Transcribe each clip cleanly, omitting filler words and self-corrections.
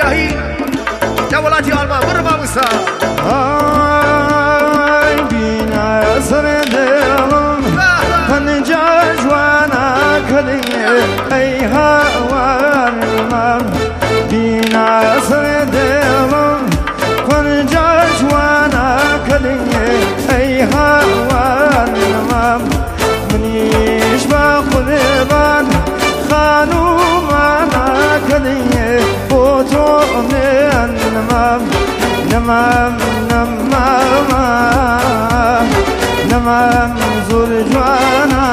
الهی دولتی آلمان برو با موسا آی بینا سر دلم پنجا جوانا کلیه ای هوار من بینا سر دلم پنجا جوانا کلیه ای هوار من منیش با خودبان خانوم انا کلیه با تو نمام نمام نمام نمام زور جوانا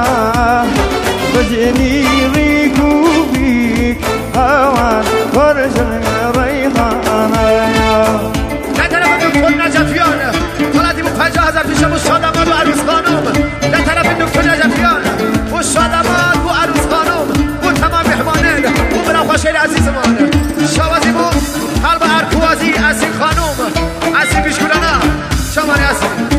بجنی ریکو بیک هوان فرجن ریحانا در طرف دکتر نجفیان طلعتی بود 50,000 پیش بود شادمان و عروس خانم در طرف دکتر نجفیان بود شادمان و عروس خانم بود تمام مهمانه بود برا خوشهر عزیزمان شوازی بود قلب ارکوازی اصیل خانم اصیل بیشکولانا شماری اصیل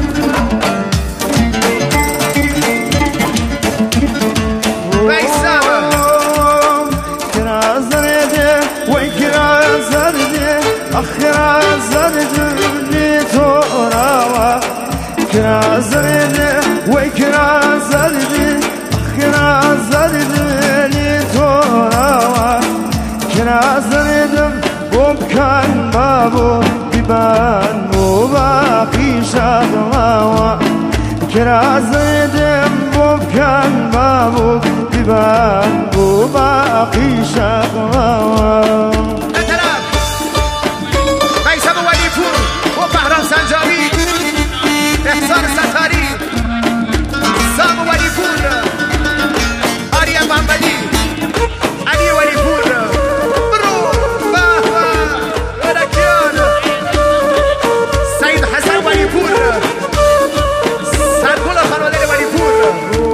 أخيرا زرد لي توراوا كرا زرد وكرا زرد أخيرا زرد لي توراوا كرا زرد وبكان بابو بيبان وباقي شادواوا كرا زرد وبكان بابو بيبان وباقي شادواوا سنجاری احسان ستاری سام ولی پور آریا محمدی علی ولی پور برو بابا ولکیان سید حسن ولی پور سرکول خانواده ولی پور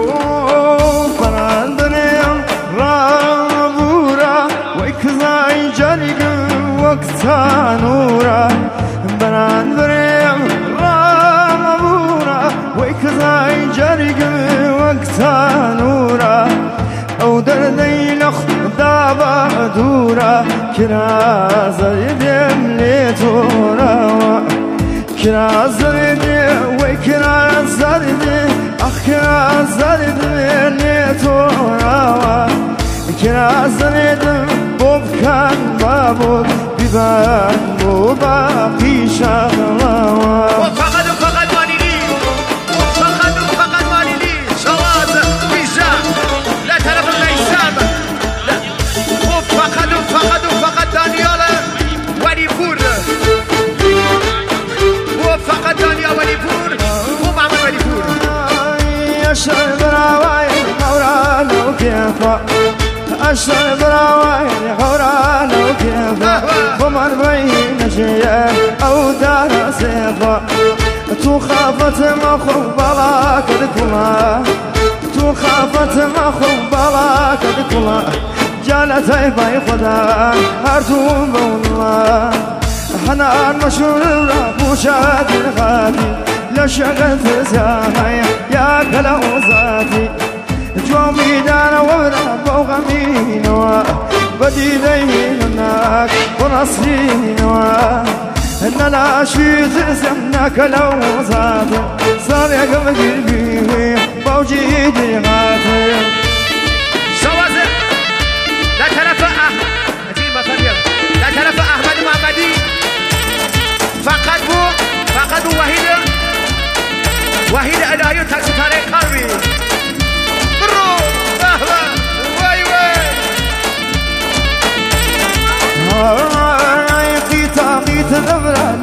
فرندنیم رابورا ویکزای جریگ وقتا نورا بران بریم رامورا ویکزای جریگ وقتا نورا او در دیلخ دابا دورا کرا زردیم لیتورا کرا زردیم ویکرا زردیم اخ کرا زردیم لیتورا کرا زردیم ببکن بابود بيبان وباقي شغلوا وفقد ماليني وفقد ماليني شواذ بيجا لا طرف الميسام لا وفقد دانيال ولي بور وفقد دانيال ولي بور ومعمر ولي بور يا شبراوي حورانو كيفا أشرب راوي حورانو كيفا ومن بين شيء أو دار سيفا تو خافت مخوف بلاك دكلا تو خافت مخوف بلاك دكلا جالتي باي خدا هرتو بولا حنان مشهور بوشاد الغادي لشغلت زاهي يا كلا وزاتي جومي دانا ورا بوغمي نوا بدي ذينك ونصري نوا إن لا شيء تزمنك لو زاد صار يا قلبي بوجي دماغي شوازر لا طرف أجيب مفريم لا طرف أحمد محمدي فقد وحيد أدايو تاكسي تاريخ قلبي قيت ذبرة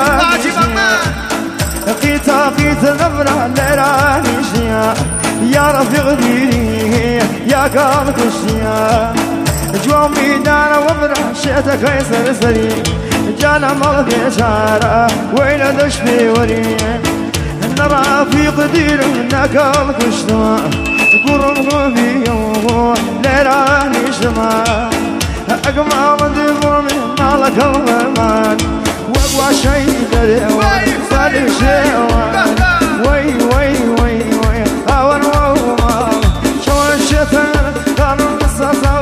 لراني شيا يا رفيق ديري يا قلب الشيا جوام ميدانا وبرا شيتك يسر سري جانا مغفي شارع وين دشبي وري رفيق ديري نقلب الشوا قرم غبي لراني شما أقمام دبرمي مالك الغمان وابوا شيء دريوان صالح شيوان وي وي وي وي أول ووما شوان الشيطان كانوا نصاصا